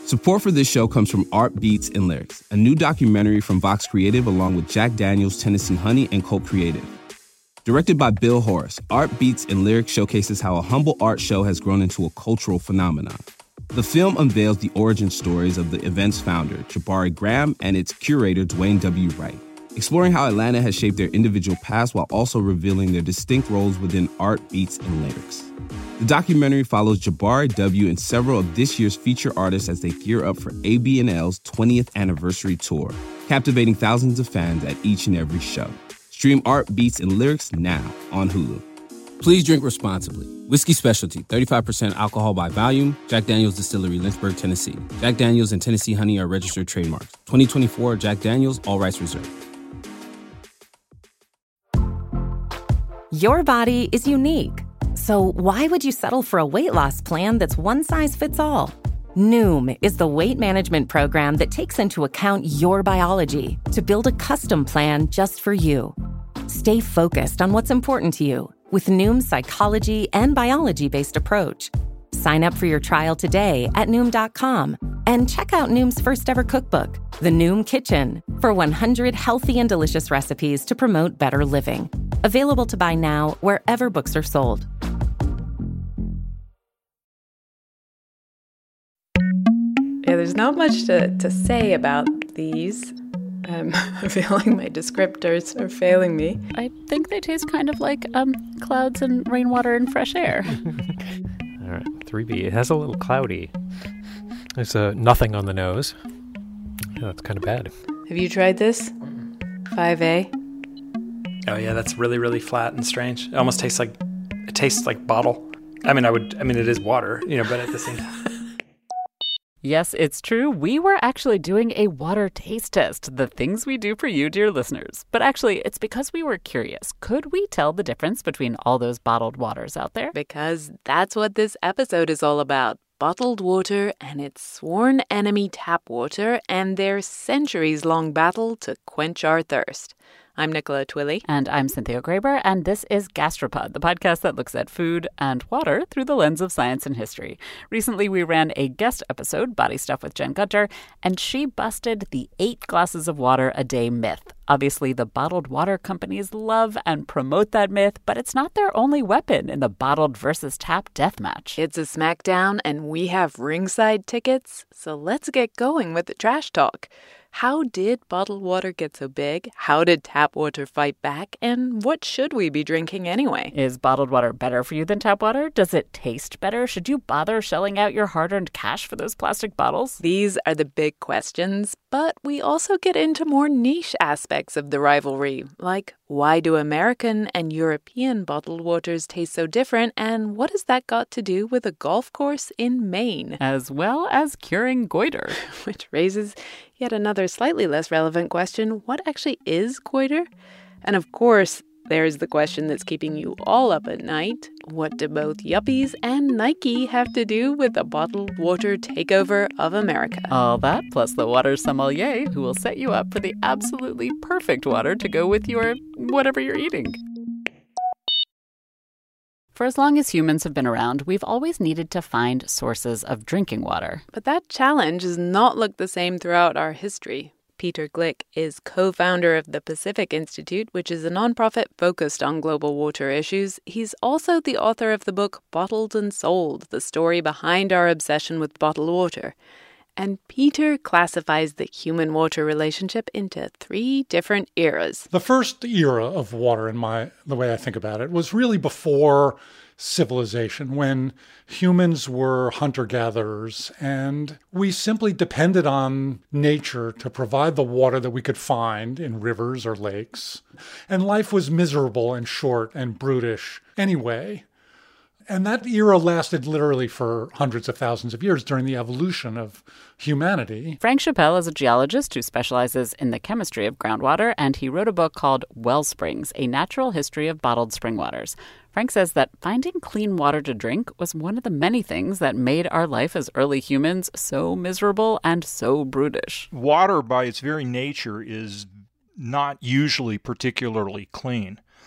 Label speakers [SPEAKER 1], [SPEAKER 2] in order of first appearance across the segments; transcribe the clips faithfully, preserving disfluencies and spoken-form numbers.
[SPEAKER 1] Support for this show comes from Art Beats and Lyrics, a new documentary from Vox Creative along with Jack Daniels, Tennessee Honey, and Cult Creative. Directed by Bill Horace, Art Beats and Lyrics showcases how a humble art show has grown into a cultural phenomenon. The film unveils the origin stories of the event's founder, Jabari Graham, and its curator, Dwayne W. Wright, exploring how Atlanta has shaped their individual paths while also revealing their distinct roles within Art Beats and Lyrics. The documentary follows Jabari W. and several of this year's feature artists as they gear up for A B N L's twentieth anniversary tour, captivating thousands of fans at each and every show. Stream Art Beats and Lyrics now on Hulu. Please drink responsibly. Whiskey Specialty, thirty-five percent alcohol by volume. Jack Daniels Distillery, Lynchburg, Tennessee. Jack Daniels and Tennessee Honey are registered trademarks. twenty twenty-four Jack Daniels, all rights reserved.
[SPEAKER 2] Your body is unique. So why would you settle for a weight loss plan that's one size fits all? Noom is the weight management program that takes into account your biology to build a custom plan just for you. Stay focused on what's important to you with Noom's psychology and biology-based approach. Sign up for your trial today at Noom dot com and check out Noom's first ever cookbook, The Noom Kitchen, for one hundred healthy and delicious recipes to promote better living. Available to buy now wherever books are sold.
[SPEAKER 3] Yeah, there's not much to, to say about these. Um, I'm feeling my descriptors are failing me.
[SPEAKER 4] I think they taste kind of like um, clouds and rainwater and fresh air.
[SPEAKER 5] All right, three B. It has a little cloudy. There's uh, nothing on the nose. Yeah, that's kind of bad.
[SPEAKER 3] Have you tried this? five A?
[SPEAKER 6] Oh, yeah, that's really, really flat and strange. It almost tastes like, it tastes like bottle. I mean, I would, I mean, it is water, you know, but at the same time.
[SPEAKER 4] Yes, it's true. We were actually doing a water taste test, the things we do for you, dear listeners. But actually, it's because we were curious. Could we tell the difference between all those bottled waters out there?
[SPEAKER 3] Because that's what this episode is all about. Bottled water and its sworn enemy tap water and their centuries-long battle to quench our thirst. I'm Nicola Twilley.
[SPEAKER 4] And I'm Cynthia Graber, and this is Gastropod, the podcast that looks at food and water through the lens of science and history. Recently, we ran a guest episode, Body Stuff with Jen Gunter, and she busted the eight glasses of water a day myth. Obviously, the bottled water companies love and promote that myth, but it's not their only weapon in the bottled versus tap deathmatch.
[SPEAKER 3] It's a smackdown, and we have ringside tickets, so let's get going with the trash talk. How did bottled water get so big? How did tap water fight back? And what should we be drinking anyway?
[SPEAKER 4] Is bottled water better for you than tap water? Does it taste better? Should you bother shelling out your hard-earned cash for those plastic bottles?
[SPEAKER 3] These are the big questions, but we also get into more niche aspects of the rivalry, like why do American and European bottled waters taste so different, and what has that got to do with a golf course in Maine?
[SPEAKER 4] As well as curing goiter.
[SPEAKER 3] Which raises yet another slightly less relevant question, what actually is goiter? And of course, there's the question that's keeping you all up at night. What do both Yuppies and Nike have to do with the bottled water takeover of America?
[SPEAKER 4] All that, plus the water sommelier, who will set you up for the absolutely perfect water to go with your whatever you're eating. For as long as humans have been around, we've always needed to find sources of drinking water.
[SPEAKER 3] But that challenge has not looked the same throughout our history. Peter Glick is co-founder of the Pacific Institute, which is a nonprofit focused on global water issues. He's also the author of the book Bottled and Sold, the story behind our obsession with bottled water. And Peter classifies the human-water relationship into three different eras.
[SPEAKER 7] The first era of water, in my the way I think about it, was really before civilization, when humans were hunter-gatherers, and we simply depended on nature to provide the water that we could find in rivers or lakes. And life was miserable and short and brutish anyway. And that era lasted literally for hundreds of thousands of years during the evolution of humanity.
[SPEAKER 4] Frank Chappell is a geologist who specializes in the chemistry of groundwater, and he wrote a book called Wellsprings, A Natural History of Bottled Spring Waters. Frank says that finding clean water to drink was one of the many things that made our life as early humans so miserable and so brutish.
[SPEAKER 8] Water, by its very nature, is not usually particularly clean.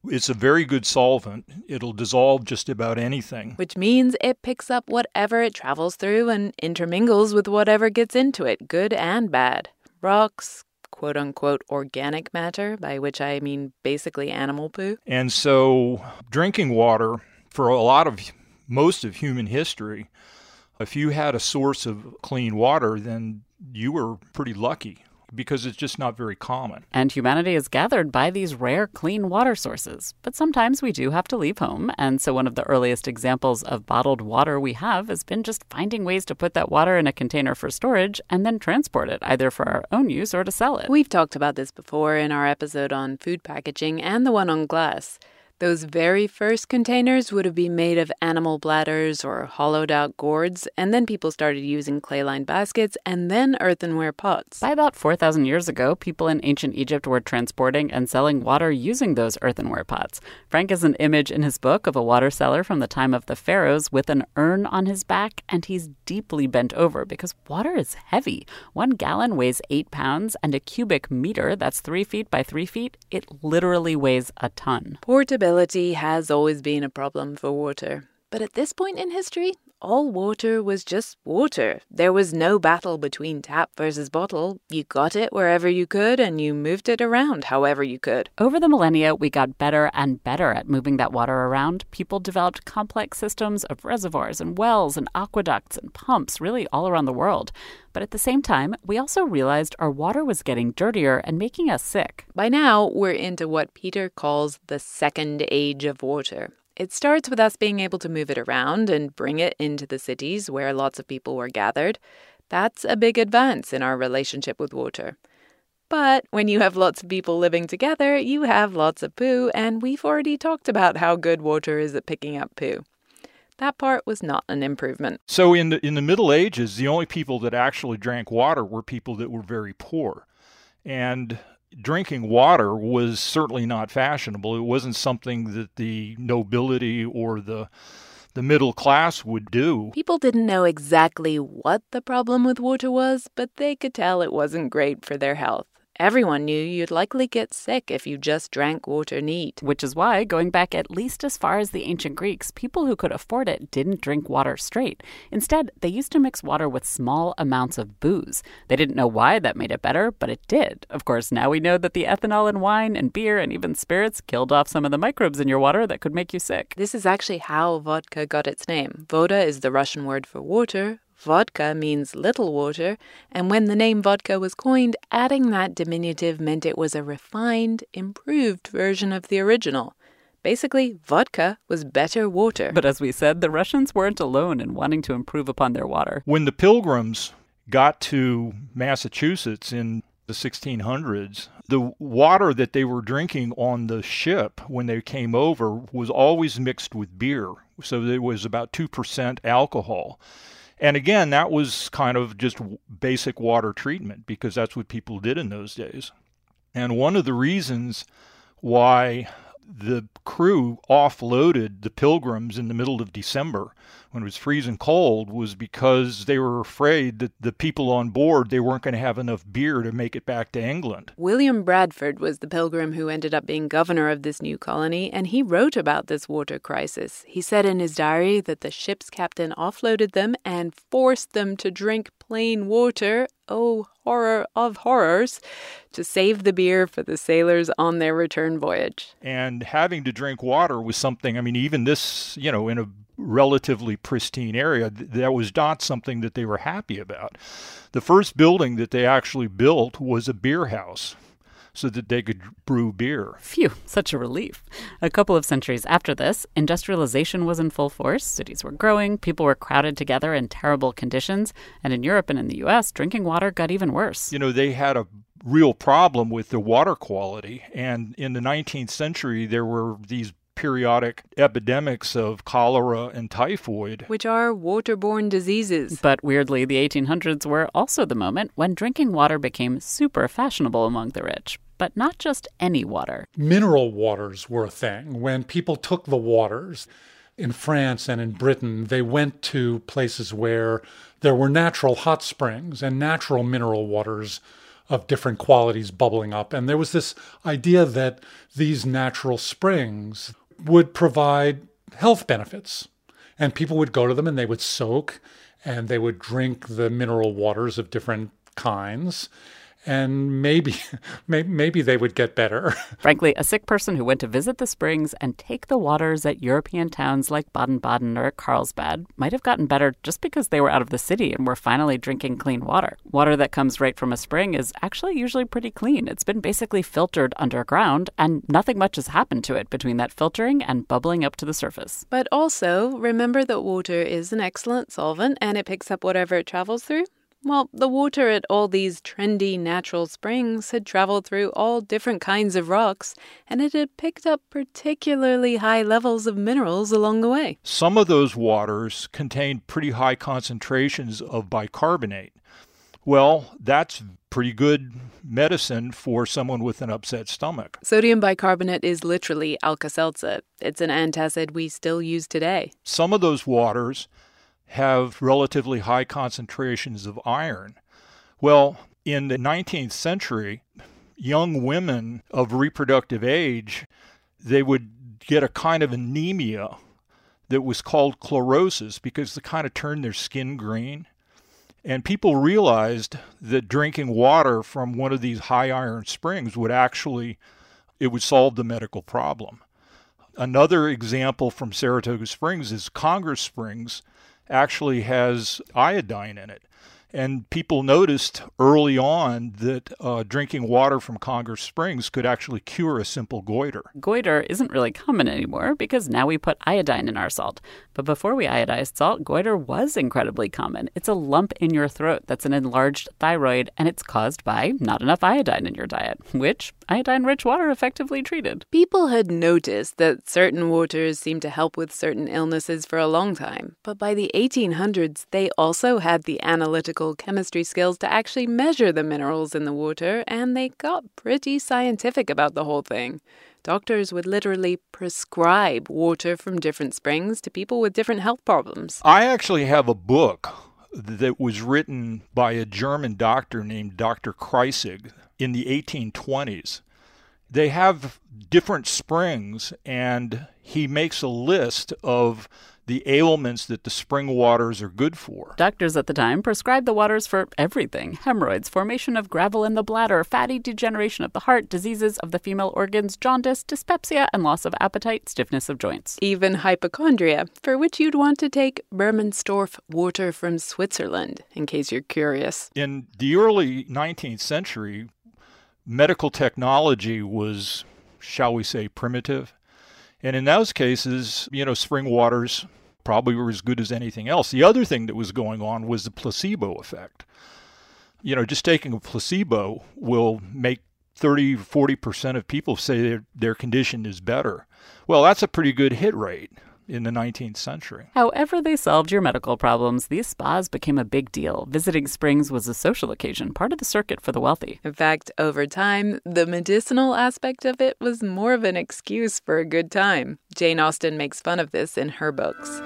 [SPEAKER 8] It's a very good solvent. It'll dissolve just about anything.
[SPEAKER 3] Which means it picks up whatever it travels through and intermingles with whatever gets into it, good and bad. Rocks, quote-unquote organic matter, by which I mean basically animal poo.
[SPEAKER 8] And so drinking water, for a lot of, most of human history, if you had a source of clean water, then you were pretty lucky, because it's just not very common.
[SPEAKER 4] And humanity is gathered by these rare clean water sources. But sometimes we do have to leave home, and so one of the earliest examples of bottled water we have has been just finding ways to put that water in a container for storage and then transport it, either for our own use or to sell it.
[SPEAKER 3] We've talked about this before in our episode on food packaging and the one on glass. Those very first containers would have been made of animal bladders or hollowed-out gourds, and then people started using clay-lined baskets and then earthenware pots.
[SPEAKER 4] By about four thousand years ago, people in ancient Egypt were transporting and selling water using those earthenware pots. Frank has an image in his book of a water seller from the time of the pharaohs with an urn on his back, and he's deeply bent over because water is heavy. One gallon weighs eight pounds, and a cubic meter, that's three feet by three feet, it literally weighs a ton.
[SPEAKER 3] Portability has always been a problem for water. But at this point in history, all water was just water. There was no battle between tap versus bottle. You got it wherever you could, and you moved it around however you could.
[SPEAKER 4] Over the millennia, we got better and better at moving that water around. People developed complex systems of reservoirs and wells and aqueducts and pumps really all around the world. But at the same time, we also realized our water was getting dirtier and making us sick.
[SPEAKER 3] By now, we're into what Peter calls the second age of water. It starts with us being able to move it around and bring it into the cities where lots of people were gathered. That's a big advance in our relationship with water. But when you have lots of people living together, you have lots of poo, and we've already talked about how good water is at picking up poo. That part was not an improvement.
[SPEAKER 8] So in the in the Middle Ages, the only people that actually drank water were people that were very poor. And drinking water was certainly not fashionable. It wasn't something that the nobility or the the middle class would do.
[SPEAKER 3] People didn't know exactly what the problem with water was, but they could tell it wasn't great for their health. Everyone knew you'd likely get sick if you just drank water neat.
[SPEAKER 4] Which is why, going back at least as far as the ancient Greeks, people who could afford it didn't drink water straight. Instead, they used to mix water with small amounts of booze. They didn't know why that made it better, but it did. Of course, now we know that the ethanol in wine and beer and even spirits killed off some of the microbes in your water that could make you sick.
[SPEAKER 3] This is actually how vodka got its name. Voda is the Russian word for water. Vodka means little water, and when the name vodka was coined, adding that diminutive meant it was a refined, improved version of the original. Basically, vodka was better water.
[SPEAKER 4] But as we said, the Russians weren't alone in wanting to improve upon their water.
[SPEAKER 8] When the Pilgrims got to Massachusetts in the sixteen hundreds, the water that they were drinking on the ship when they came over was always mixed with beer. So there was about two percent alcohol. And again, that was kind of just basic water treatment because that's what people did in those days. And one of the reasons why the crew offloaded the Pilgrims in the middle of December when it was freezing cold was because they were afraid that the people on board, they weren't going to have enough beer to make it back to England.
[SPEAKER 3] William Bradford was the Pilgrim who ended up being governor of this new colony, and he wrote about this water crisis. He said in his diary that the ship's captain offloaded them and forced them to drink plain water, oh, horror of horrors, to save the beer for the sailors on their return voyage.
[SPEAKER 8] And having to drink water was something, I mean, even this, you know, in a relatively pristine area, that was not something that they were happy about. The first building that they actually built was a beer house so that they could brew beer.
[SPEAKER 4] Phew, such a relief. A couple of centuries after this, industrialization was in full force. Cities were growing, people were crowded together in terrible conditions, and in Europe and in the U S, drinking water got even worse.
[SPEAKER 8] You know, they had a real problem with the water quality, and in the nineteenth century, there were these periodic epidemics of cholera and typhoid,
[SPEAKER 3] which are waterborne diseases.
[SPEAKER 4] But weirdly, the eighteen hundreds were also the moment when drinking water became super fashionable among the rich. But not just any water.
[SPEAKER 7] Mineral waters were a thing. When people took the waters in France and in Britain, they went to places where there were natural hot springs and natural mineral waters of different qualities bubbling up. And there was this idea that these natural springs would provide health benefits. And people would go to them and they would soak and they would drink the mineral waters of different kinds. And maybe, maybe they would get better.
[SPEAKER 4] Frankly, a sick person who went to visit the springs and take the waters at European towns like Baden-Baden or Carlsbad might have gotten better just because they were out of the city and were finally drinking clean water. Water that comes right from a spring is actually usually pretty clean. It's been basically filtered underground, and nothing much has happened to it between that filtering and bubbling up to the surface.
[SPEAKER 3] But also, remember that water is an excellent solvent and it picks up whatever it travels through? Well, the water at all these trendy natural springs had traveled through all different kinds of rocks, and it had picked up particularly high levels of minerals along the way.
[SPEAKER 8] Some of those waters contained pretty high concentrations of bicarbonate. Well, that's pretty good medicine for someone with an upset stomach.
[SPEAKER 3] Sodium bicarbonate is literally Alka-Seltzer. It's an antacid we still use today.
[SPEAKER 8] Some of those waters have relatively high concentrations of iron. Well, in the nineteenth century, young women of reproductive age, they would get a kind of anemia that was called chlorosis because it kind of turned their skin green. And people realized that drinking water from one of these high iron springs would actually, it would solve the medical problem. Another example from Saratoga Springs is Congress Springs actually has iodine in it. And people noticed early on that uh, drinking water from Congress Springs could actually cure a simple goiter.
[SPEAKER 4] Goiter isn't really common anymore because now we put iodine in our salt. But before we iodized salt, goiter was incredibly common. It's a lump in your throat that's an enlarged thyroid, and it's caused by not enough iodine in your diet, which iodine-rich water effectively treated.
[SPEAKER 3] People had noticed that certain waters seemed to help with certain illnesses for a long time. But by the eighteen hundreds, they also had the analytical chemistry skills to actually measure the minerals in the water, and they got pretty scientific about the whole thing. Doctors would literally prescribe water from different springs to people with different health problems.
[SPEAKER 8] I actually have a book that was written by a German doctor named Doctor Kreisig in the eighteen twenties. They have different springs, and he makes a list of the ailments that the spring waters are good for.
[SPEAKER 4] Doctors at the time prescribed the waters for everything: hemorrhoids, formation of gravel in the bladder, fatty degeneration of the heart, diseases of the female organs, jaundice, dyspepsia, and loss of appetite, stiffness of joints.
[SPEAKER 3] Even hypochondria, for which you'd want to take Bermensdorf water from Switzerland, in case you're curious.
[SPEAKER 8] In the early nineteenth century, medical technology was, shall we say, primitive. And in those cases, you know, spring waters probably were as good as anything else. The other thing that was going on was the placebo effect. You know, just taking a placebo will make thirty, forty percent of people say their, their condition is better. Well, that's a pretty good hit rate in the nineteenth century.
[SPEAKER 4] However they solved your medical problems, these spas became a big deal. Visiting springs was a social occasion, part of the circuit for the wealthy.
[SPEAKER 3] In fact, over time, the medicinal aspect of it was more of an excuse for a good time. Jane Austen makes fun of this in her books.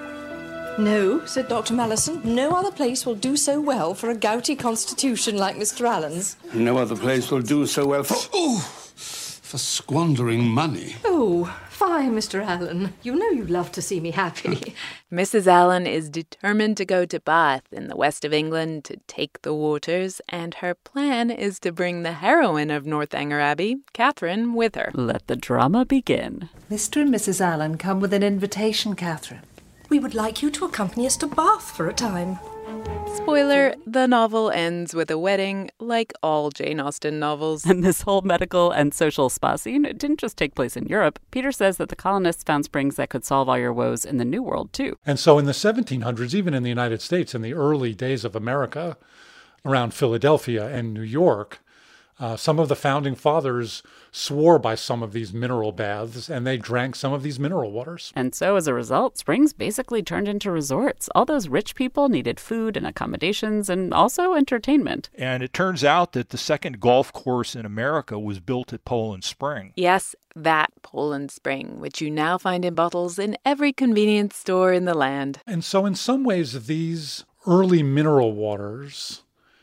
[SPEAKER 9] No, said Doctor Mallison, no other place will do so well for a gouty constitution like Mister Allen's.
[SPEAKER 10] No other place will do so well for... Oh, for squandering money.
[SPEAKER 9] Oh, fine, Mister Allen. You know you love to see me happy.
[SPEAKER 3] Missus Allen is determined to go to Bath in the west of England to take the waters, and her plan is to bring the heroine of Northanger Abbey, Catherine, with her.
[SPEAKER 4] Let the drama begin.
[SPEAKER 11] Mister and Missus Allen come with an invitation, Catherine.
[SPEAKER 9] We would like you to accompany us to Bath for a time.
[SPEAKER 3] Spoiler, the novel ends with a wedding, like all Jane Austen novels.
[SPEAKER 4] And this whole medical and social spa scene didn't just take place in Europe. Peter says that the colonists found springs that could solve all your woes in the New World, too.
[SPEAKER 7] And so in the seventeen hundreds, even in the United States, in the early days of America, around Philadelphia and New York, Uh, some of the founding fathers swore by some of these mineral baths, and they drank some of these mineral waters.
[SPEAKER 4] And so as a result, springs basically turned into resorts. All those rich people needed food and accommodations and also entertainment.
[SPEAKER 8] And it turns out that the second golf course in America was built at Poland Spring.
[SPEAKER 3] Yes, that Poland Spring, which you now find in bottles in every convenience store in the land.
[SPEAKER 7] And so in some ways, these early mineral waters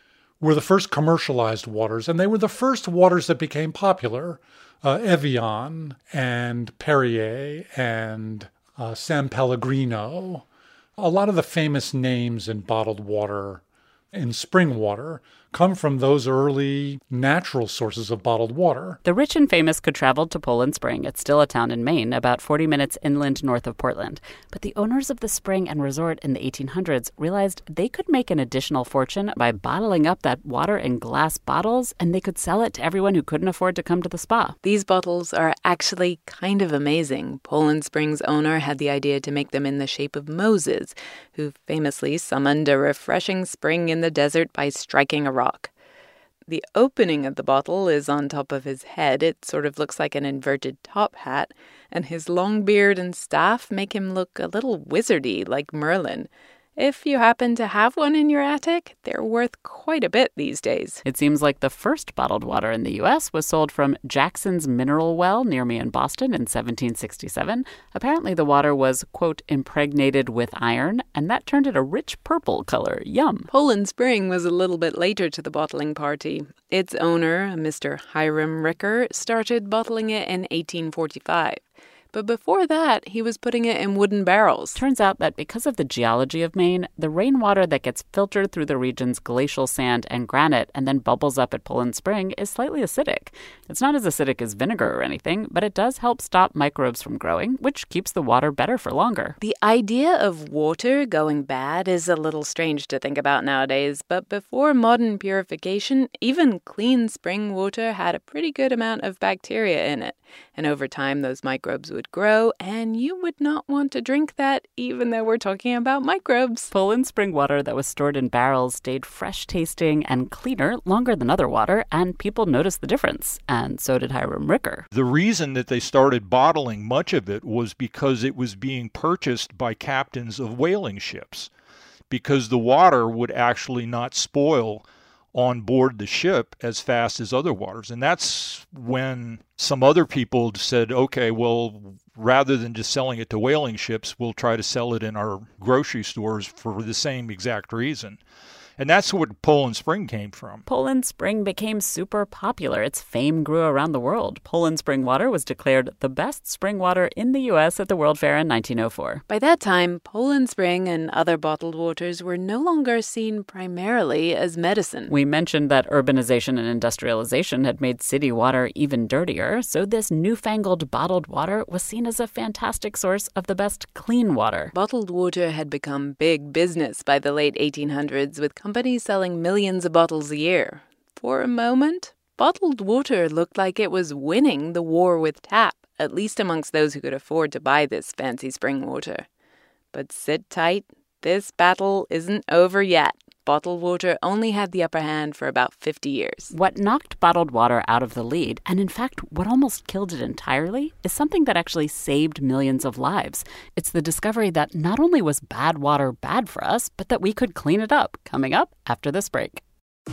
[SPEAKER 7] were the first commercialized waters, and they were the first waters that became popular. Uh, Evian and Perrier and uh, San Pellegrino. A lot of the famous names in bottled water, in spring water, come from those early natural sources of bottled water.
[SPEAKER 4] The rich and famous could travel to Poland Spring. It's still a town in Maine, about forty minutes inland north of Portland. But the owners of the spring and resort in the eighteen hundreds realized they could make an additional fortune by bottling up that water in glass bottles, and they could sell it to everyone who couldn't afford to come to the spa.
[SPEAKER 3] These bottles are actually kind of amazing. Poland Spring's owner had the idea to make them in the shape of Moses, who famously summoned a refreshing spring in the desert by striking a rock. Rock. The opening of the bottle is on top of his head. It sort of looks like an inverted top hat, and his long beard and staff make him look a little wizardy, like Merlin. If you happen to have one in your attic, they're worth quite a bit these days.
[SPEAKER 4] It seems like the first bottled water in the U S was sold from Jackson's Mineral Well near me in Boston in seventeen sixty-seven. Apparently the water was, quote, impregnated with iron, and that turned it a rich purple color. Yum.
[SPEAKER 3] Poland Spring was a little bit later to the bottling party. Its owner, Mister Hiram Ricker, started bottling it in eighteen forty-five. But before that, he was putting it in wooden barrels.
[SPEAKER 4] Turns out that because of the geology of Maine, the rainwater that gets filtered through the region's glacial sand and granite and then bubbles up at Poland Spring is slightly acidic. It's not as acidic as vinegar or anything, but it does help stop microbes from growing, which keeps the water better for longer.
[SPEAKER 3] The idea of water going bad is a little strange to think about nowadays, but before modern purification, even clean spring water had a pretty good amount of bacteria in it. And over time, those microbes would grow, and you would not want to drink that, even though we're talking about microbes.
[SPEAKER 4] Poland Spring water that was stored in barrels stayed fresh-tasting and cleaner longer than other water, and people noticed the difference, and so did Hiram Ricker.
[SPEAKER 8] The reason that they started bottling much of it was because it was being purchased by captains of whaling ships, because the water would actually not spoil on board the ship as fast as other waters. And that's when some other people said, okay, well, rather than just selling it to whaling ships, we'll try to sell it in our grocery stores for the same exact reason. And that's where Poland Spring came from.
[SPEAKER 4] Poland Spring became super popular. Its fame grew around the world. Poland Spring water was declared the best spring water in the U S at the World Fair in nineteen oh four.
[SPEAKER 3] By that time, Poland Spring and other bottled waters were no longer seen primarily as medicine.
[SPEAKER 4] We mentioned that urbanization and industrialization had made city water even dirtier, so this newfangled bottled water was seen as a fantastic source of the best clean water.
[SPEAKER 3] Bottled water had become big business by the late eighteen hundreds, with companies selling millions of bottles a year. For a moment, bottled water looked like it was winning the war with tap, at least amongst those who could afford to buy this fancy spring water. But sit tight, this battle isn't over yet. Bottled water only had the upper hand for about fifty years.
[SPEAKER 4] What knocked bottled water out of the lead, and in fact what almost killed it entirely, is something that actually saved millions of lives. It's the discovery that not only was bad water bad for us, but that we could clean it up. Coming up after this break.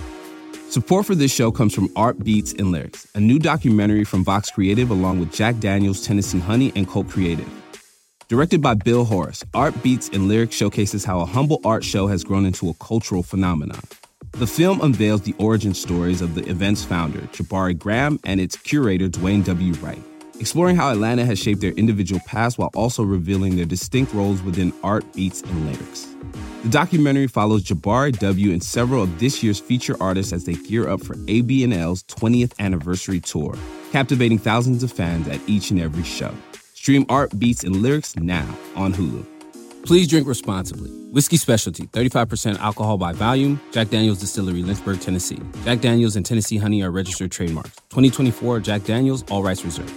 [SPEAKER 1] Support for this show comes from Art Beats and Lyrics, a new documentary from Vox Creative along with Jack Daniels, Tennessee Honey, and Colt Creative. Directed by Bill Horace, Art Beats and Lyrics showcases how a humble art show has grown into a cultural phenomenon. The film unveils the origin stories of the event's founder, Jabari Graham, and its curator, Dwayne W. Wright, exploring how Atlanta has shaped their individual paths while also revealing their distinct roles within art, beats, and lyrics. The documentary follows Jabari W. and several of this year's feature artists as they gear up for A B and L's twentieth anniversary tour, captivating thousands of fans at each and every show. Stream Art, Beats, and Lyrics now on Hulu. Please drink responsibly. Whiskey Specialty, thirty-five percent alcohol by volume. Jack Daniels Distillery, Lynchburg, Tennessee. Jack Daniels and Tennessee Honey are registered trademarks. twenty twenty-four Jack Daniels, all rights reserved.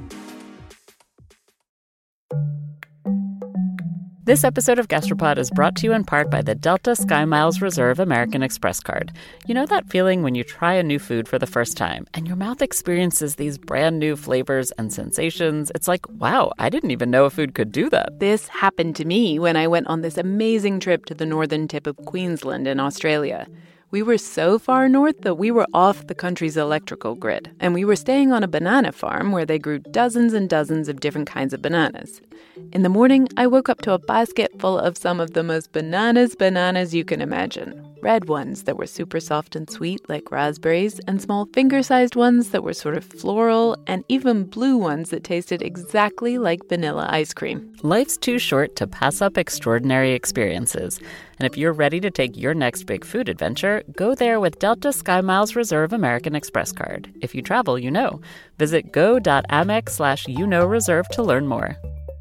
[SPEAKER 4] This episode of Gastropod is brought to you in part by the Delta SkyMiles Reserve American Express card. You know that feeling when you try a new food for the first time and your mouth experiences these brand new flavors and sensations? It's like, wow, I didn't even know a food could do that.
[SPEAKER 3] This happened to me when I went on this amazing trip to the northern tip of Queensland in Australia. We were so far north that we were off the country's electrical grid, and we were staying on a banana farm where they grew dozens and dozens of different kinds of bananas. In the morning, I woke up to a basket full of some of the most bananas bananas you can imagine. red ones that were super soft and sweet like raspberries, and small finger-sized ones that were sort of floral, and even blue ones that tasted exactly like vanilla ice cream.
[SPEAKER 4] Life's too short to pass up extraordinary experiences. And if you're ready to take your next big food adventure, go there with Delta SkyMiles Reserve American Express card. If you travel, you know. Visit go.amex slash you know reserve to learn more.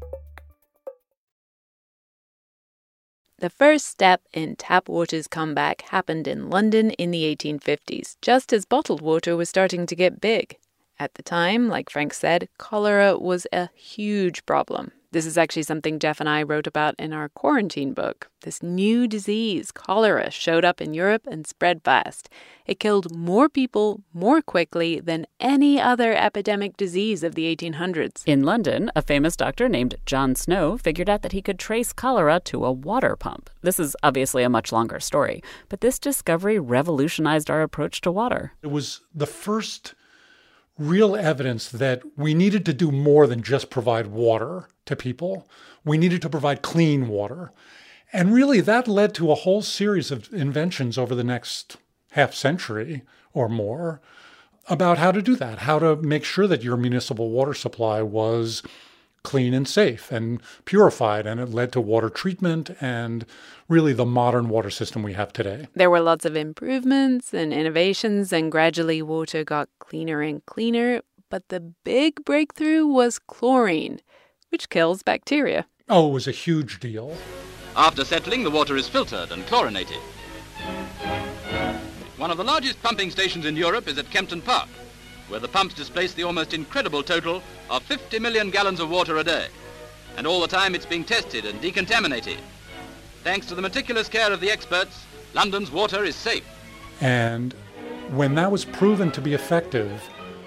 [SPEAKER 3] The first step in tap water's comeback happened in London in the eighteen fifties, just as bottled water was starting to get big. At the time, like Frank said, cholera was a huge problem. This is actually something Jeff and I wrote about in our quarantine book. This new disease, cholera, showed up in Europe and spread fast. It killed more people more quickly than any other epidemic disease of the eighteen hundreds.
[SPEAKER 4] In London, a famous doctor named John Snow figured out that he could trace cholera to a water pump. This is obviously a much longer story, but this discovery revolutionized our approach to water.
[SPEAKER 7] It was the first real evidence that we needed to do more than just provide water to people. We needed to provide clean water. And really, that led to a whole series of inventions over the next half century or more about how to do that, how to make sure that your municipal water supply was clean and safe and purified. And it led to water treatment and really the modern water system we have today.
[SPEAKER 3] There were lots of improvements and innovations, and gradually water got cleaner and cleaner. But the big breakthrough was chlorine, which kills bacteria.
[SPEAKER 7] Oh, it was a huge deal.
[SPEAKER 12] After settling, the water is filtered and chlorinated. One of the largest pumping stations in Europe is at Kempton Park, where the pumps displace the almost incredible total of fifty million gallons of water a day. And all the time it's being tested and decontaminated. Thanks to the meticulous care of the experts, London's water is safe.
[SPEAKER 7] And when that was proven to be effective,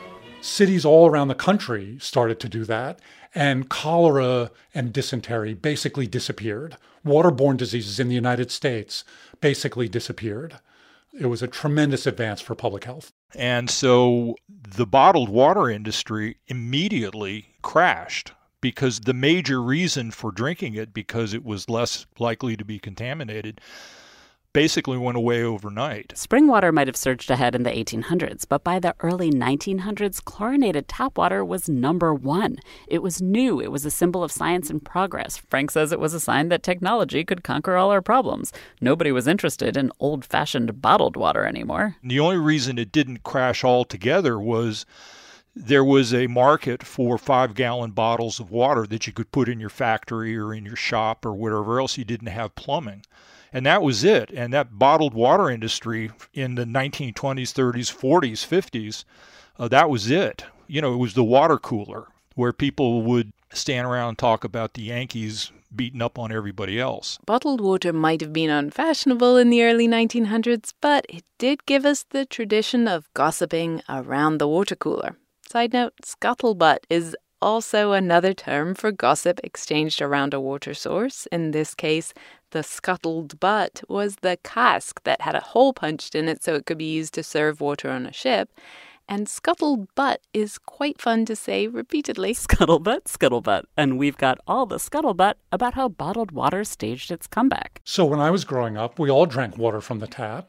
[SPEAKER 7] cities all around the country started to do that, and cholera and dysentery basically disappeared. Waterborne diseases in the United States basically disappeared. It was a tremendous advance for public health.
[SPEAKER 8] And so the bottled water industry immediately crashed because the major reason for drinking it, because it was less likely to be contaminated, basically went away overnight.
[SPEAKER 4] Spring water might have surged ahead in the eighteen hundreds, but by the early nineteen hundreds, chlorinated tap water was number one. It was new. It was a symbol of science and progress. Frank says it was a sign that technology could conquer all our problems. Nobody was interested in old-fashioned bottled water anymore.
[SPEAKER 8] The only reason it didn't crash altogether was there was a market for five-gallon bottles of water that you could put in your factory or in your shop or wherever else you didn't have plumbing. And that was it. And that bottled water industry in the nineteen twenties, thirties, forties, fifties, uh, that was it. You know, it was the water cooler where people would stand around and talk about the Yankees beating up on everybody else.
[SPEAKER 3] Bottled water might have been unfashionable in the early nineteen hundreds, but it did give us the tradition of gossiping around the water cooler. Side note, scuttlebutt is also another term for gossip exchanged around a water source. In this case, the scuttled butt was the cask that had a hole punched in it so it could be used to serve water on a ship. And scuttled butt is quite fun to say repeatedly.
[SPEAKER 4] Scuttlebutt, scuttlebutt. And we've got all the scuttlebutt about how bottled water staged its comeback.
[SPEAKER 7] So when I was growing up, we all drank water from the tap.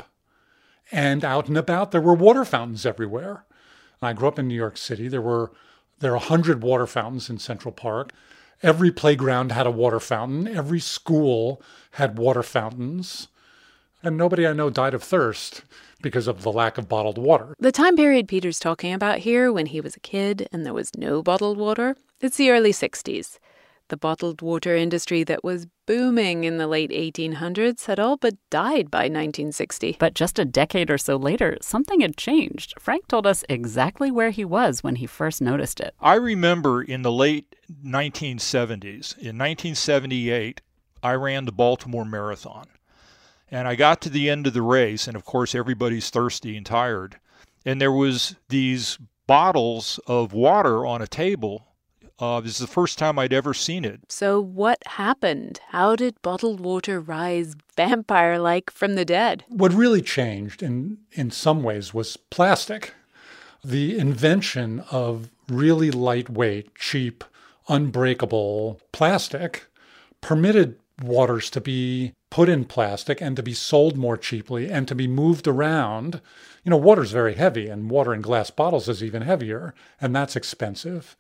[SPEAKER 7] And out and about, there were water fountains everywhere. I grew up in New York City. There were there are one hundred water fountains in Central Park. Every playground had a water fountain. Every school had water fountains. And nobody I know died of thirst because of the lack of bottled water.
[SPEAKER 3] The time period Peter's talking about here, when he was a kid and there was no bottled water, it's the early sixties. The bottled water industry that was booming in the late eighteen hundreds had all but died by nineteen sixty.
[SPEAKER 4] But just a decade or so later, something had changed. Frank told us exactly where he was when he first noticed it.
[SPEAKER 8] I remember in the late nineteen seventies, in nineteen seventy-eight, I ran the Baltimore Marathon. And I got to the end of the race, and of course everybody's thirsty and tired. And there was these bottles of water on a table. Uh, this is the first time I'd ever seen it.
[SPEAKER 3] So what happened? How did bottled water rise vampire-like from the dead?
[SPEAKER 7] What really changed in, in some ways was plastic. The invention of really lightweight, cheap, unbreakable plastic permitted waters to be put in plastic and to be sold more cheaply and to be moved around. You know, water's very heavy, and water in glass bottles is even heavier, and that's expensive.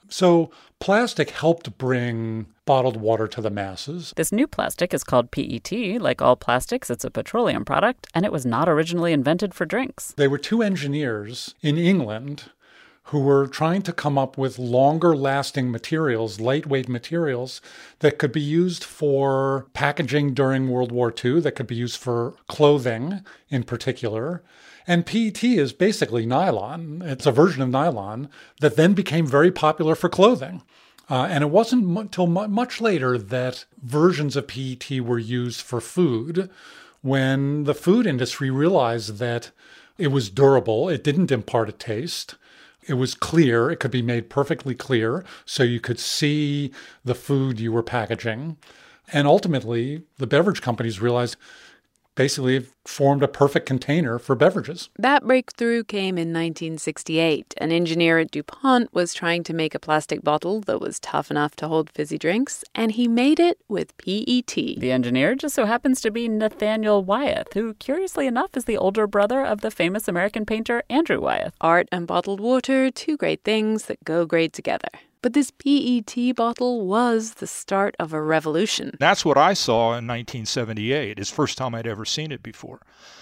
[SPEAKER 7] So plastic helped bring bottled water to the masses.
[SPEAKER 4] This new plastic is called P E T. Like all plastics, it's a petroleum product, and it was not originally invented for drinks.
[SPEAKER 7] They were two engineers in England who were trying to come up with longer-lasting materials, lightweight materials, that could be used for packaging during World War Two, that could be used for clothing in particular. And P E T is basically nylon. It's a version of nylon that then became very popular for clothing. Uh, and it wasn't until mu- much later that versions of P E T were used for food, when the food industry realized that it was durable, it didn't impart a taste, it was clear, it could be made perfectly clear, so you could see the food you were packaging. And ultimately, the beverage companies realized basically it formed a perfect container for beverages.
[SPEAKER 3] That breakthrough came in nineteen sixty-eight. An engineer at DuPont was trying to make a plastic bottle that was tough enough to hold fizzy drinks, and he made it with P E T.
[SPEAKER 4] The engineer just so happens to be Nathaniel Wyeth, who, curiously enough, is the older brother of the famous American painter Andrew Wyeth.
[SPEAKER 3] Art and bottled water, two great things that go great together. But this P E T bottle was the start of a revolution.
[SPEAKER 8] That's what I saw in nineteen seventy-eight. It's the first time I'd ever seen it before.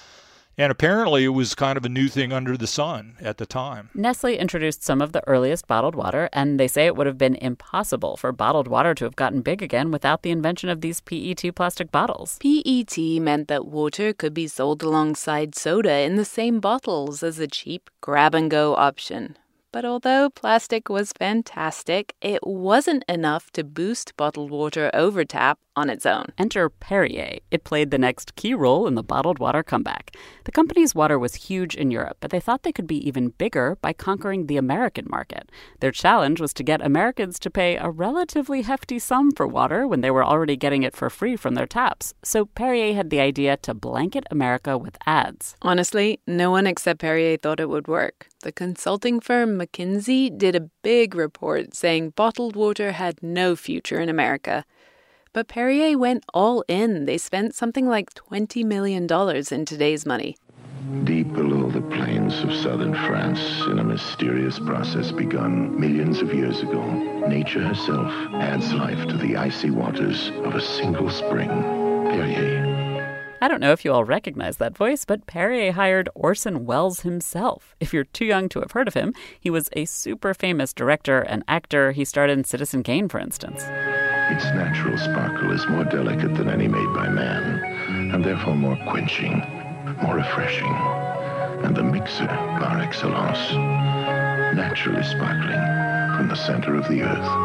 [SPEAKER 8] And apparently it was kind of a new thing under the sun at the time.
[SPEAKER 4] Nestle introduced some of the earliest bottled water, and they say it would have been impossible for bottled water to have gotten big again without the invention of these P E T plastic bottles.
[SPEAKER 3] P E T meant that water could be sold alongside soda in the same bottles as a cheap grab-and-go option. But although plastic was fantastic, it wasn't enough to boost bottled water over tap on its own.
[SPEAKER 4] Enter Perrier. It played the next key role in the bottled water comeback. The company's water was huge in Europe, but they thought they could be even bigger by conquering the American market. Their challenge was to get Americans to pay a relatively hefty sum for water when they were already getting it for free from their taps. So Perrier had the idea to blanket America with ads.
[SPEAKER 3] Honestly, no one except Perrier thought it would work. The consulting firm McKinsey did a big report saying bottled water had no future in America. But Perrier went all in. They spent something like twenty million dollars in today's money.
[SPEAKER 13] Deep below the plains of southern France, in a mysterious process begun millions of years ago, nature herself adds life to the icy waters of a single spring. Perrier.
[SPEAKER 4] I don't know if you all recognize that voice, but Perrier hired Orson Welles himself. If you're too young to have heard of him, he was a super famous director and actor. He starred in Citizen Kane, for instance.
[SPEAKER 13] Its natural sparkle is more delicate than any made by man, and therefore more quenching, more refreshing, and the mixer par excellence, naturally sparkling from the center of the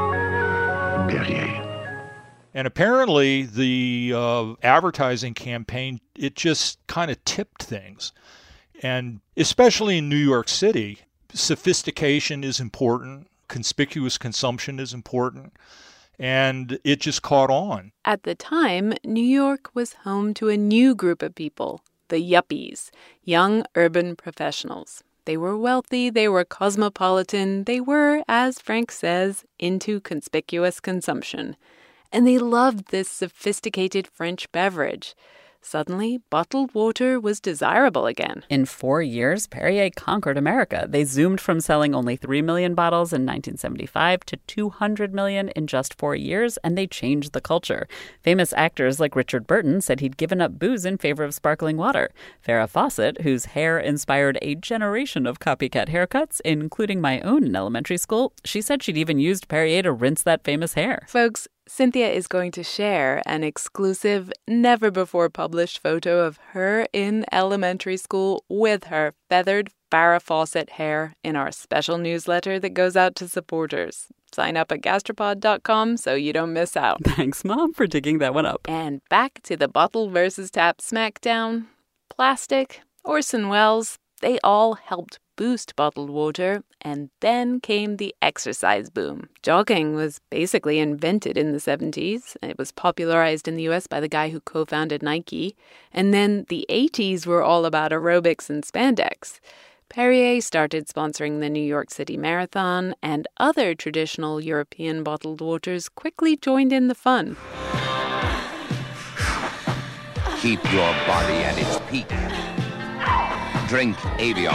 [SPEAKER 13] earth. Perrier.
[SPEAKER 8] And apparently the uh, advertising campaign, it just kind of tipped things. And especially in New York City, sophistication is important, conspicuous consumption is important, and it just caught on.
[SPEAKER 3] At the time, New York was home to a new group of people, the yuppies, young urban professionals. They were wealthy, they were cosmopolitan, they were, as Frank says, into conspicuous consumption. And they loved this sophisticated French beverage. Suddenly, bottled water was desirable again.
[SPEAKER 4] In four years, Perrier conquered America. They zoomed from selling only three million bottles in nineteen seventy-five to two hundred million in just four years, and they changed the culture. Famous actors like Richard Burton said he'd given up booze in favor of sparkling water. Farrah Fawcett, whose hair inspired a generation of copycat haircuts, including my own in elementary school, she said she'd even used Perrier to rinse that famous hair.
[SPEAKER 3] Folks, Cynthia is going to share an exclusive, never-before-published photo of her in elementary school with her feathered Farrah Fawcett hair in our special newsletter that goes out to supporters. Sign up at gastropod dot com so you don't miss out.
[SPEAKER 4] Thanks, Mom, for digging that one up.
[SPEAKER 3] And back to the bottle versus tap smackdown. Plastic, Orson Welles, they all helped boost bottled water, and then came the exercise boom. Jogging was basically invented in the seventies. It was popularized in the U S by the guy who co-founded Nike. And then the eighties were all about aerobics and spandex. Perrier started sponsoring the New York City Marathon, and other traditional European bottled waters quickly joined in the fun.
[SPEAKER 14] Keep your body at its peak. Drink Evian.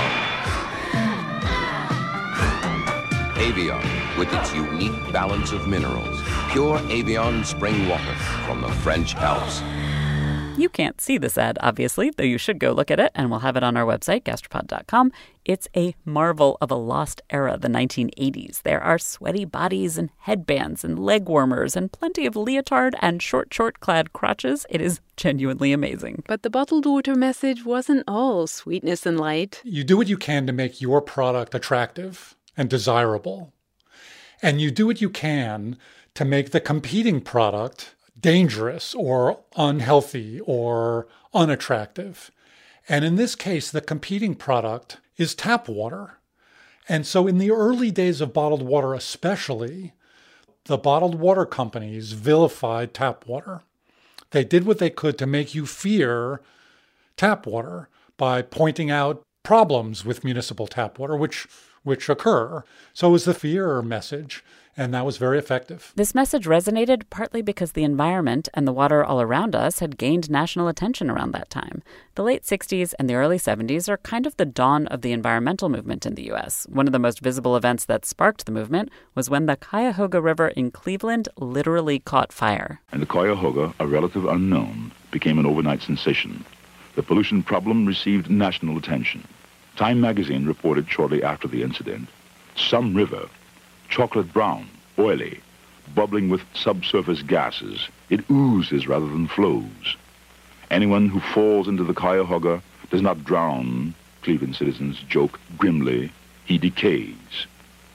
[SPEAKER 14] Evian, with its unique balance of minerals. Pure Evian spring water from the French Alps.
[SPEAKER 4] You can't see this ad, obviously, though you should go look at it, and we'll have it on our website, gastropod dot com. It's a marvel of a lost era, the nineteen eighties. There are sweaty bodies and headbands and leg warmers and plenty of leotard and short, short-clad crotches. It is genuinely amazing.
[SPEAKER 3] But the bottled water message wasn't all sweetness and light.
[SPEAKER 7] You do what you can to make your product attractive and desirable. And you do what you can to make the competing product dangerous or unhealthy or unattractive. And in this case, the competing product is tap water. And so in the early days of bottled water especially, the bottled water companies vilified tap water. They did what they could to make you fear tap water by pointing out problems with municipal tap water, which which occur. So it was the fear message, and that was very effective.
[SPEAKER 4] This message resonated partly because the environment and the water all around us had gained national attention around that time. The late sixties and the early seventies are kind of the dawn of the environmental movement in the U S. One of the most visible events that sparked the movement was when the Cuyahoga River in Cleveland literally caught fire.
[SPEAKER 15] And the Cuyahoga, a relative unknown, became an overnight sensation. The pollution problem received national attention. Time magazine reported shortly after the incident, some river, chocolate brown, oily, bubbling with subsurface gases. It oozes rather than flows. Anyone who falls into the Cuyahoga does not drown, Cleveland citizens joke grimly, he decays.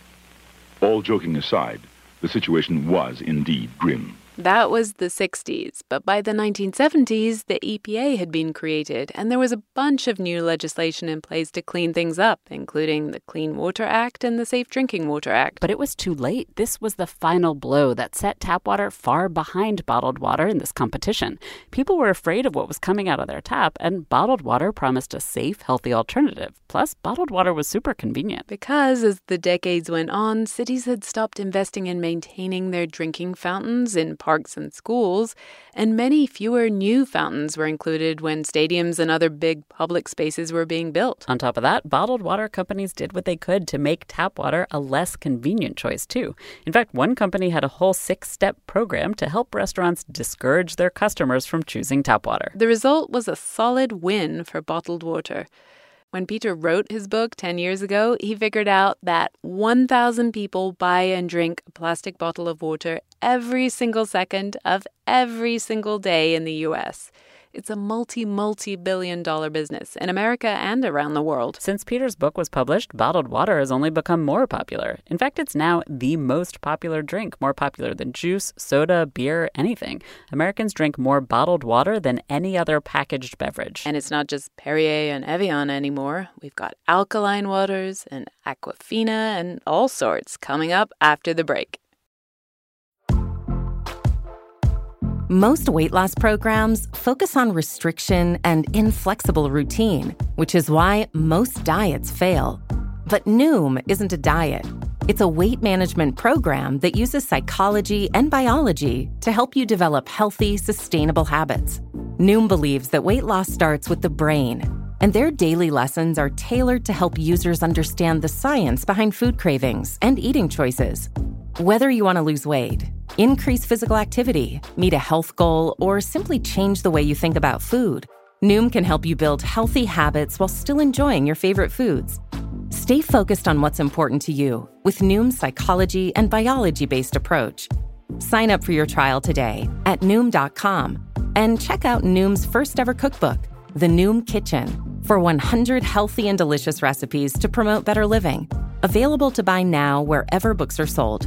[SPEAKER 15] All joking aside, the situation was indeed grim.
[SPEAKER 3] That was the sixties, but by the nineteen seventies, the E P A had been created, and there was a bunch of new legislation in place to clean things up, including the Clean Water Act and the Safe Drinking Water Act.
[SPEAKER 4] But it was too late. This was the final blow that set tap water far behind bottled water in this competition. People were afraid of what was coming out of their tap, and bottled water promised a safe, healthy alternative. Plus, bottled water was super convenient.
[SPEAKER 3] Because as the decades went on, cities had stopped investing in maintaining their drinking fountains in parks and schools, and many fewer new fountains were included when stadiums and other big public spaces were being built.
[SPEAKER 4] On top of that, bottled water companies did what they could to make tap water a less convenient choice, too. In fact, one company had a whole six-step program to help restaurants discourage their customers from choosing tap water.
[SPEAKER 3] The result was a solid win for bottled water. When Peter wrote his book ten years ago, he figured out that one thousand people buy and drink a plastic bottle of water every single second of every single day in the U S. It's a multi, multi-billion dollar business in America and around the world.
[SPEAKER 4] Since Peter's book was published, bottled water has only become more popular. In fact, it's now the most popular drink, more popular than juice, soda, beer, anything. Americans drink more bottled water than any other packaged beverage.
[SPEAKER 3] And it's not just Perrier and Evian anymore. We've got alkaline waters and Aquafina and all sorts coming up after the break.
[SPEAKER 2] Most weight loss programs focus on restriction and inflexible routine, which is why most diets fail. But Noom isn't a diet. It's a weight management program that uses psychology and biology to help you develop healthy, sustainable habits. Noom believes that weight loss starts with the brain, and their daily lessons are tailored to help users understand the science behind food cravings and eating choices. Whether you want to lose weight, increase physical activity, meet a health goal, or simply change the way you think about food, Noom can help you build healthy habits while still enjoying your favorite foods. Stay focused on what's important to you with Noom's psychology and biology-based approach. Sign up for your trial today at Noom dot com and check out Noom's first ever cookbook, The Noom Kitchen, for one hundred healthy and delicious recipes to promote better living. Available to buy now wherever books are sold.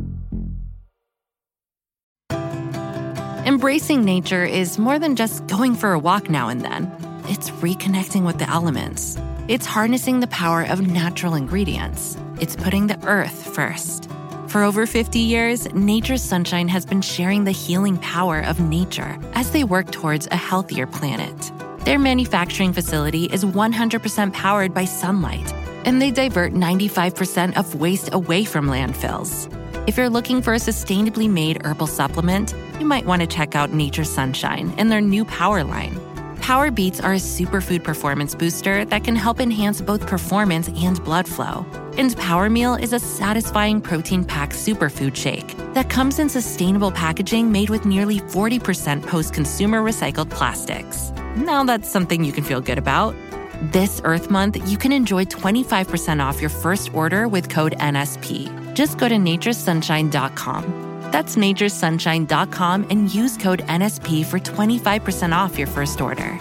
[SPEAKER 16] Embracing nature is more than just going for a walk now and then. It's reconnecting with the elements. It's harnessing the power of natural ingredients. It's putting the earth first. For over fifty years, Nature's Sunshine has been sharing the healing power of nature as they work towards a healthier planet. Their manufacturing facility is one hundred percent powered by sunlight, and they divert ninety-five percent of waste away from landfills. If you're looking for a sustainably made herbal supplement, you might want to check out Nature's Sunshine and their new power line. Power Beets are a superfood performance booster that can help enhance both performance and blood flow. And Power Meal is a satisfying protein-packed superfood shake that comes in sustainable packaging made with nearly forty percent post-consumer recycled plastics. Now that's something you can feel good about. This Earth Month, you can enjoy twenty-five percent off your first order with code N S P. Just go to nature's sunshine dot com. That's nature's sunshine dot com and use code N S P for twenty-five percent off your first order.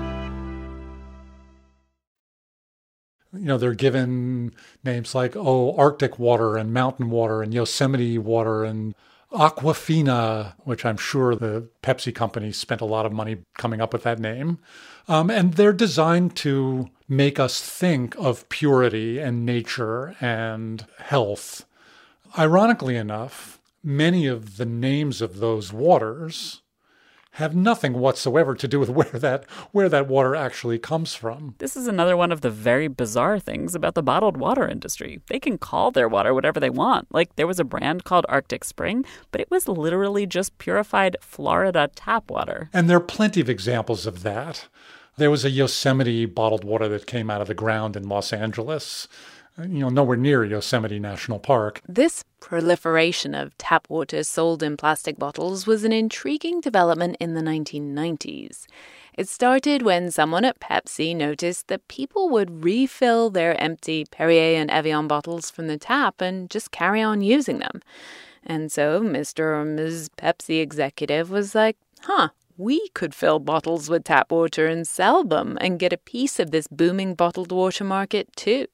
[SPEAKER 7] You know, they're given names like, oh, Arctic water and mountain water and Yosemite water and Aquafina, which I'm sure the Pepsi company spent a lot of money coming up with that name. Um, and they're designed to make us think of purity and nature and health. Ironically enough, many of the names of those waters have nothing whatsoever to do with where that where that water actually comes from.
[SPEAKER 4] This is another one of the very bizarre things about the bottled water industry. They can call their water whatever they want. Like, there was a brand called Arctic Spring, but it was literally just purified Florida tap water.
[SPEAKER 7] And there are plenty of examples of that. There was a Yosemite bottled water that came out of the ground in Los Angeles, you know, nowhere near Yosemite National Park.
[SPEAKER 3] This proliferation of tap water sold in plastic bottles was an intriguing development in the nineteen nineties. It started when someone at Pepsi noticed that people would refill their empty Perrier and Evian bottles from the tap and just carry on using them. And so Mister or Miz Pepsi executive was like, huh, we could fill bottles with tap water and sell them and get a piece of this booming bottled water market too.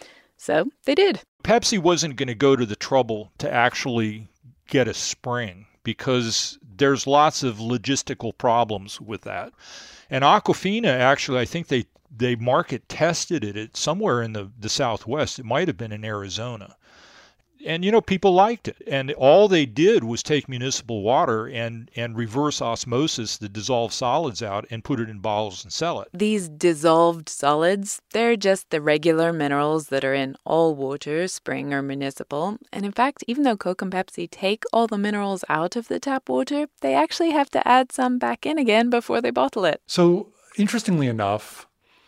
[SPEAKER 3] So they did.
[SPEAKER 8] Pepsi wasn't going to go to the trouble to actually get a spring because there's lots of logistical problems with that. And Aquafina, actually, I think they, they market tested it at somewhere in the, the Southwest. It might have been in Arizona. And, you know, people liked it. And all they did was take municipal water and, and reverse osmosis the dissolved solids out and put it in bottles and sell it.
[SPEAKER 3] These dissolved solids, they're just the regular minerals that are in all water, spring or municipal. And in fact, even though Coke and Pepsi take all the minerals out of the tap water, they actually have to add some back in again before they bottle it.
[SPEAKER 7] So, interestingly enough,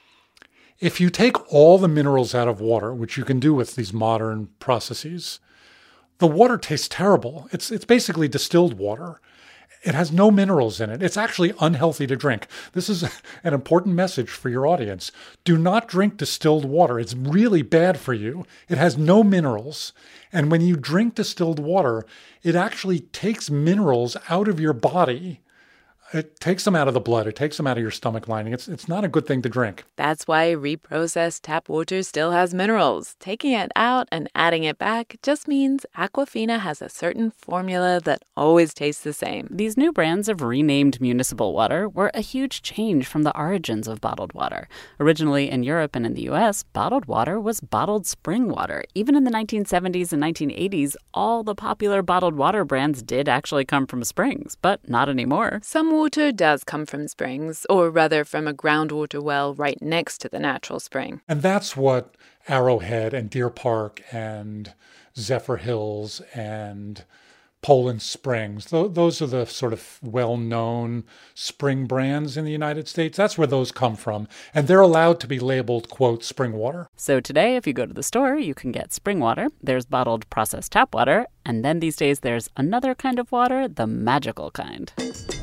[SPEAKER 7] if you take all the minerals out of water, which you can do with these modern processes, the water tastes terrible. It's it's basically distilled water. It has no minerals in it. It's actually unhealthy to drink. This is an important message for your audience. Do not drink distilled water. It's really bad for you. It has no minerals. And when you drink distilled water, it actually takes minerals out of your body. It takes them out of the blood. It takes them out of your stomach lining. It's it's not a good thing to drink.
[SPEAKER 3] That's why reprocessed tap water still has minerals. Taking it out and adding it back just means Aquafina has a certain formula that always tastes the same.
[SPEAKER 4] These new brands of renamed municipal water were a huge change from the origins of bottled water. Originally in Europe and in the U S, bottled water was bottled spring water. Even in the nineteen seventies and nineteen eighties, all the popular bottled water brands did actually come from springs, but not anymore.
[SPEAKER 3] Some water does come from springs, or rather from a groundwater well right next to the natural spring.
[SPEAKER 7] And that's what Arrowhead and Deer Park and Zephyr Hills and Poland Springs, th- those are the sort of well-known spring brands in the United States. That's where those come from. And they're allowed to be labeled, quote, spring water.
[SPEAKER 4] So today, if you go to the store, you can get spring water. There's bottled processed tap water. And then these days, there's another kind of water, the magical kind.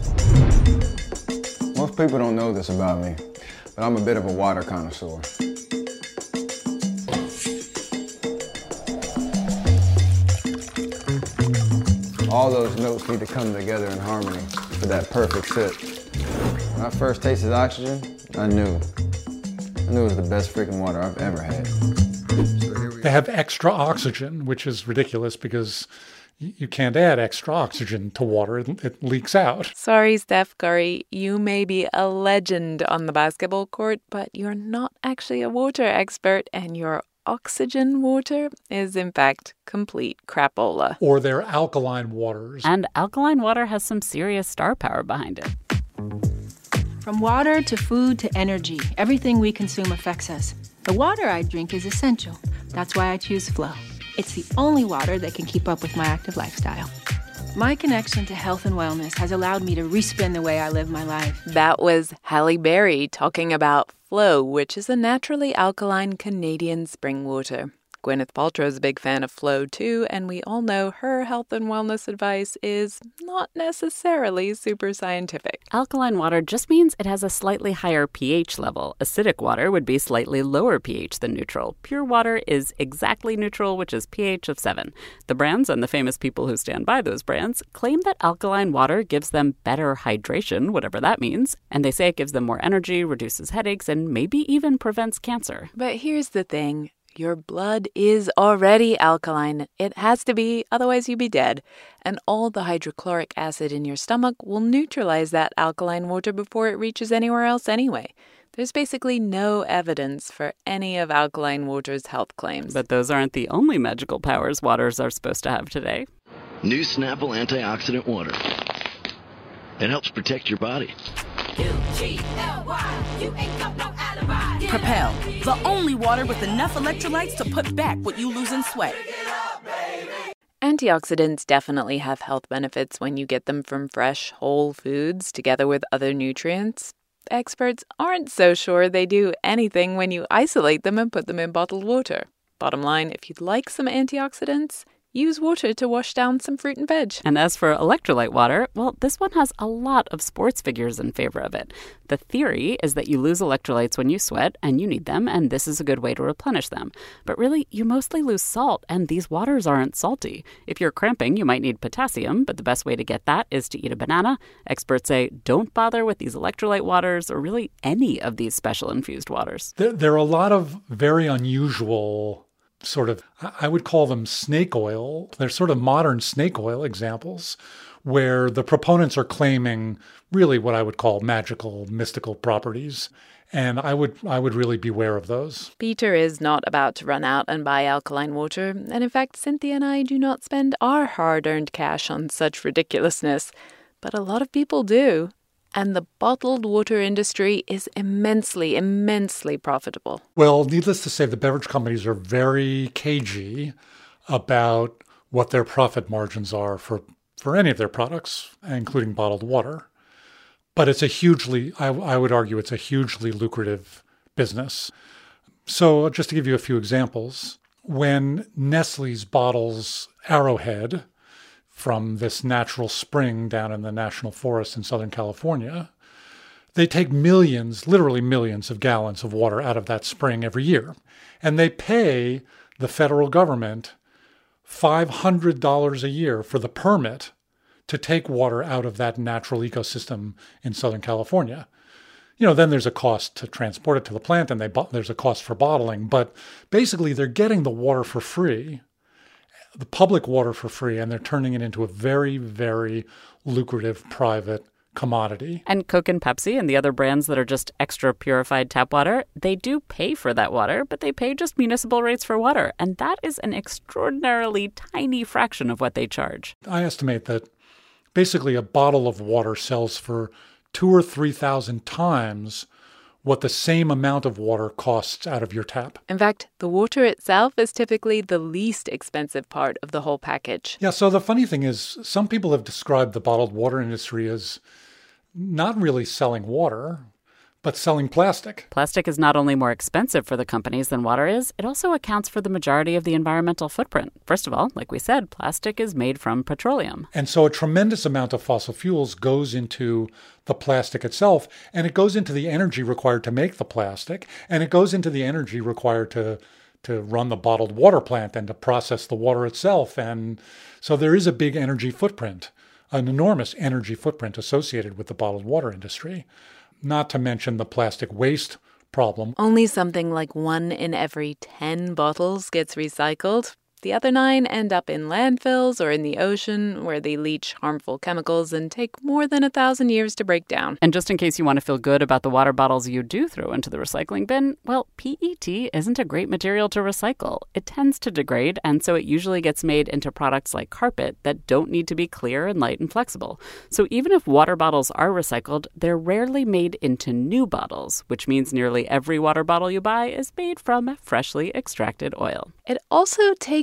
[SPEAKER 17] Most people don't know this about me, but I'm a bit of a water connoisseur. All those notes need to come together in harmony for that perfect sip. When I first tasted oxygen, I knew. I knew it was the best freaking water I've ever had. So
[SPEAKER 7] they have extra oxygen, which is ridiculous because you can't add extra oxygen to water. It, it leaks out.
[SPEAKER 3] Sorry, Steph Curry. You may be a legend on the basketball court, but you're not actually a water expert, and your oxygen water is, in fact, complete crapola.
[SPEAKER 7] Or they're alkaline waters.
[SPEAKER 4] And alkaline water has some serious star power behind it.
[SPEAKER 18] From water to food to energy, everything we consume affects us. The water I drink is essential. That's why I choose Flow. It's the only water that can keep up with my active lifestyle. My connection to health and wellness has allowed me to respin the way I live my life.
[SPEAKER 3] That was Halle Berry talking about Flow, which is a naturally alkaline Canadian spring water. Gwyneth Paltrow's a big fan of Flow, too, and we all know her health and wellness advice is not necessarily super scientific.
[SPEAKER 4] Alkaline water just means it has a slightly higher pH level. Acidic water would be slightly lower pH than neutral. Pure water is exactly neutral, which is pH of seven. The brands and the famous people who stand by those brands claim that alkaline water gives them better hydration, whatever that means, and they say it gives them more energy, reduces headaches, and maybe even prevents cancer.
[SPEAKER 3] But here's the thing. Your blood is already alkaline. It has to be, otherwise you'd be dead. And all the hydrochloric acid in your stomach will neutralize that alkaline water before it reaches anywhere else anyway. There's basically no evidence for any of alkaline water's health claims.
[SPEAKER 4] But those aren't the only magical powers waters are supposed to have today.
[SPEAKER 19] New Snapple antioxidant water. It helps protect your body.
[SPEAKER 20] Propel, the only water with enough electrolytes to put back what you lose in sweat.
[SPEAKER 3] Antioxidants definitely have health benefits when you get them from fresh, whole foods together with other nutrients. Experts aren't so sure they do anything when you isolate them and put them in bottled water. Bottom line, if you'd like some antioxidants, use water to wash down some fruit and veg.
[SPEAKER 4] And as for electrolyte water, well, this one has a lot of sports figures in favor of it. The theory is that you lose electrolytes when you sweat, and you need them, and this is a good way to replenish them. But really, you mostly lose salt, and these waters aren't salty. If you're cramping, you might need potassium, but the best way to get that is to eat a banana. Experts say don't bother with these electrolyte waters or really any of these special infused waters.
[SPEAKER 7] There, there are a lot of very unusual sort of, I would call them snake oil. They're sort of modern snake oil examples where the proponents are claiming really what I would call magical, mystical properties. And I would I would really beware of those.
[SPEAKER 3] Peter is not about to run out and buy alkaline water. And in fact, Cynthia and I do not spend our hard-earned cash on such ridiculousness. But a lot of people do. And the bottled water industry is immensely, immensely profitable.
[SPEAKER 7] Well, needless to say, the beverage companies are very cagey about what their profit margins are for, for any of their products, including bottled water. But it's a hugely, I, I would argue, it's a hugely lucrative business. So just to give you a few examples, when Nestle's bottles Arrowhead from this natural spring down in the National Forest in Southern California, they take millions, literally millions of gallons of water out of that spring every year. And they pay the federal government five hundred dollars a year for the permit to take water out of that natural ecosystem in Southern California. You know, then there's a cost to transport it to the plant, and they there's a cost for bottling. But basically, they're getting the water for free, the public water for free, and they're turning it into a very, very lucrative private commodity.
[SPEAKER 4] And Coke and Pepsi and the other brands that are just extra purified tap water, they do pay for that water, but they pay just municipal rates for water. And that is an extraordinarily tiny fraction of what they charge.
[SPEAKER 7] I estimate that basically a bottle of water sells for two or three thousand times what the same amount of water costs out of your tap.
[SPEAKER 3] In fact, the water itself is typically the least expensive part of the whole package.
[SPEAKER 7] Yeah, so the funny thing is, some people have described the bottled water industry as not really selling water, but selling plastic.
[SPEAKER 4] Plastic is not only more expensive for the companies than water is, it also accounts for the majority of the environmental footprint. First of all, like we said, plastic is made from petroleum.
[SPEAKER 7] And so a tremendous amount of fossil fuels goes into the plastic itself, and it goes into the energy required to make the plastic, and it goes into the energy required to to run the bottled water plant and to process the water itself. And so there is a big energy footprint, an enormous energy footprint associated with the bottled water industry. Not to mention the plastic waste problem.
[SPEAKER 3] Only something like one in every ten bottles gets recycled. The other nine end up in landfills or in the ocean, where they leach harmful chemicals and take more than a thousand years to break down.
[SPEAKER 4] And just in case you want to feel good about the water bottles you do throw into the recycling bin, well, P E T isn't a great material to recycle. It tends to degrade, and so it usually gets made into products like carpet that don't need to be clear and light and flexible. So even if water bottles are recycled, they're rarely made into new bottles, which means nearly every water bottle you buy is made from freshly extracted oil.
[SPEAKER 3] It also takes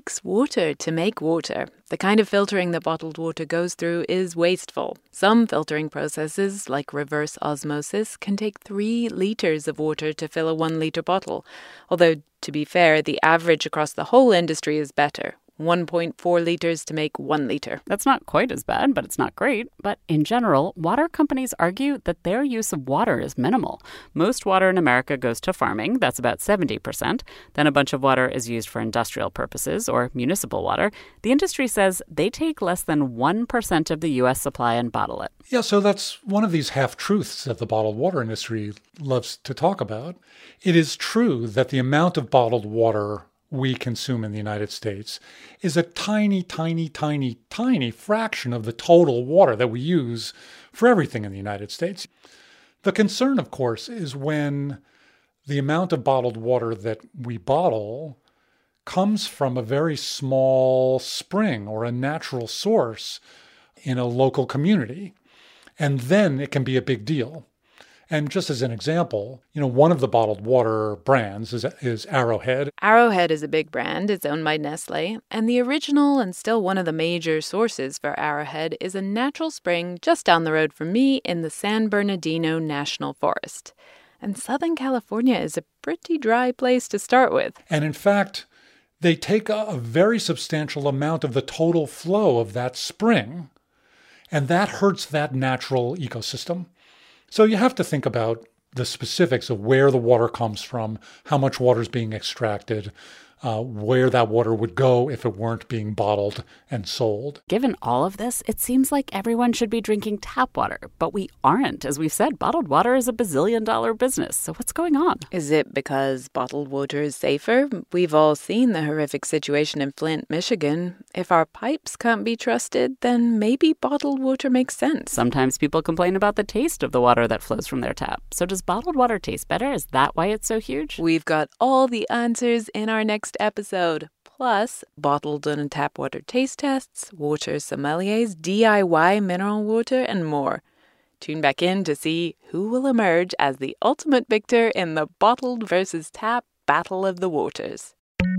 [SPEAKER 3] takes water to make water. The kind of filtering that bottled water goes through is wasteful. Some filtering processes, like reverse osmosis, can take three liters of water to fill a one-liter bottle. Although, to be fair, the average across the whole industry is better. one point four liters to make one liter.
[SPEAKER 4] That's not quite as bad, but it's not great. But in general, water companies argue that their use of water is minimal. Most water in America goes to farming. That's about seventy percent. Then a bunch of water is used for industrial purposes or municipal water. The industry says they take less than one percent of the U S supply and bottle it.
[SPEAKER 7] Yeah, so that's one of these half-truths that the bottled water industry loves to talk about. It is true that the amount of bottled water we consume in the United States is a tiny, tiny, tiny, tiny fraction of the total water that we use for everything in the United States. The concern, of course, is when the amount of bottled water that we bottle comes from a very small spring or a natural source in a local community. And then it can be a big deal. And just as an example, you know, one of the bottled water brands is, is Arrowhead.
[SPEAKER 3] Arrowhead is a big brand. It's owned by Nestle. And the original and still one of the major sources for Arrowhead is a natural spring just down the road from me in the San Bernardino National Forest. And Southern California is a pretty dry place to start with.
[SPEAKER 7] And in fact, they take a, a very substantial amount of the total flow of that spring, and that hurts that natural ecosystem. So you have to think about the specifics of where the water comes from, how much water is being extracted, uh, where that water would go if it weren't being bottled and sold.
[SPEAKER 4] Given all of this, it seems like everyone should be drinking tap water, but we aren't. As we've said, bottled water is a bazillion dollar business. So what's going on?
[SPEAKER 3] Is it because bottled water is safer? We've all seen the horrific situation in Flint, Michigan. If our pipes can't be trusted, then maybe bottled water makes sense.
[SPEAKER 4] Sometimes people complain about the taste of the water that flows from their tap. So does bottled water taste better? Is that why it's so huge?
[SPEAKER 3] We've got all the answers in our next episode. Plus, bottled and tap water taste tests, water sommeliers, D I Y mineral water, and more. Tune back in to see who will emerge as the ultimate victor in the bottled versus tap battle of the waters.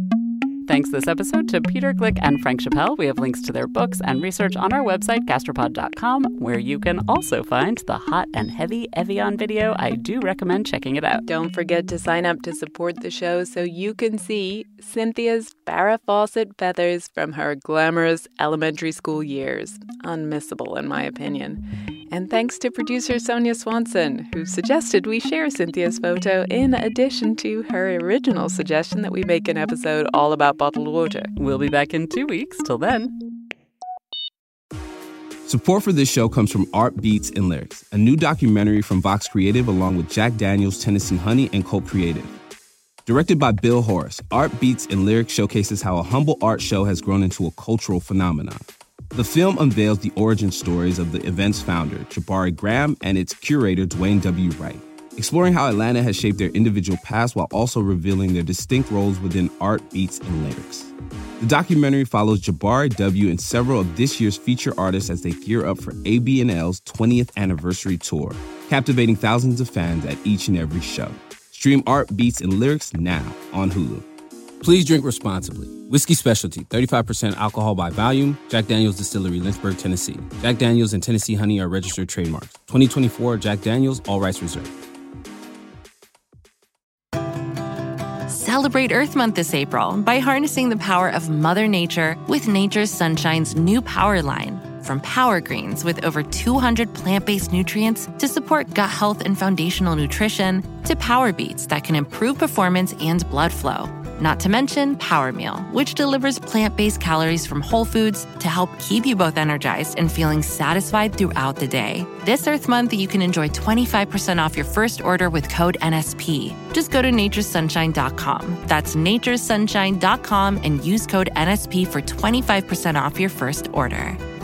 [SPEAKER 4] Thanks this episode to Peter Glick and Frank Chappell. We have links to their books and research on our website, gastropod dot com, where you can also find the hot and heavy Evian video. I do recommend checking it out.
[SPEAKER 3] Don't forget to sign up to support the show so you can see Cynthia's Farrah Fawcett feathers from her glamorous elementary school years. Unmissable, in my opinion. And thanks to producer Sonia Swanson, who suggested we share Cynthia's photo in addition to her original suggestion that we make an episode all about bottled water.
[SPEAKER 4] We'll be back in two weeks. Till then.
[SPEAKER 1] Support for this show comes from Art Beats and Lyrics, a new documentary from Vox Creative along with Jack Daniels, Tennessee Honey, and Colt Creative. Directed by Bill Horace, Art Beats and Lyrics showcases how a humble art show has grown into a cultural phenomenon. The film unveils the origin stories of the event's founder, Jabari Graham, and its curator, Dwayne W. Wright, exploring how Atlanta has shaped their individual paths while also revealing their distinct roles within art, beats, and lyrics. The documentary follows Jabari W. and several of this year's feature artists as they gear up for A B N L's twentieth anniversary tour, captivating thousands of fans at each and every show. Stream Art, Beats, and Lyrics now on Hulu. Please drink responsibly. Whiskey Specialty, thirty-five percent alcohol by volume. Jack Daniels Distillery, Lynchburg, Tennessee. Jack Daniels and Tennessee Honey are registered trademarks. twenty twenty-four Jack Daniels, all rights reserved.
[SPEAKER 16] Celebrate Earth Month this April by harnessing the power of Mother Nature with Nature's Sunshine's new Power line. From Power Greens with over two hundred plant-based nutrients to support gut health and foundational nutrition, to Power Beets that can improve performance and blood flow. Not to mention Power Meal, which delivers plant-based calories from whole foods to help keep you both energized and feeling satisfied throughout the day. This Earth Month, you can enjoy twenty-five percent off your first order with code N S P. Just go to natures sunshine dot com. That's natures sunshine dot com and use code N S P for twenty-five percent off your first order.